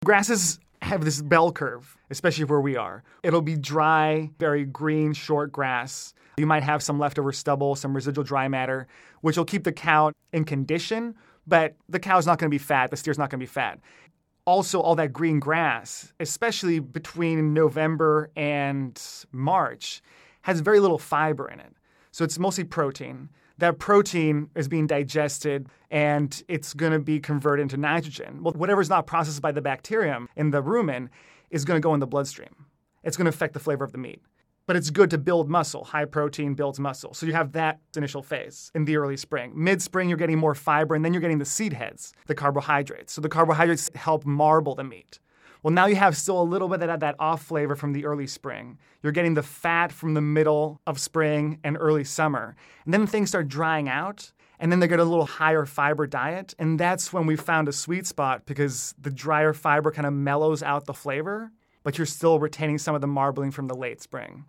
Grasses have this bell curve, especially where we are. It'll be dry, very green, short grass. You might have some leftover stubble, some residual dry matter, which will keep the cow in condition, but the cow's not going to be fat, the steer's not going to be fat. Also, all that green grass, especially between November and March, has very little fiber in it. So it's mostly protein. That protein is being digested and it's going to be converted into nitrogen. Well, whatever's not processed by the bacterium in the rumen is going to go in the bloodstream. It's going to affect the flavor of the meat. But it's good to build muscle. High protein builds muscle. So you have that initial phase in the early spring. Mid-spring, you're getting more fiber, and then you're getting the seed heads, the carbohydrates. So the carbohydrates help marble the meat. Well, now you have still a little bit of that off flavor from the early spring. You're getting the fat from the middle of spring and early summer. And then things start drying out, and then they get a little higher fiber diet. And that's when we found a sweet spot because the drier fiber kind of mellows out the flavor, but you're still retaining some of the marbling from the late spring.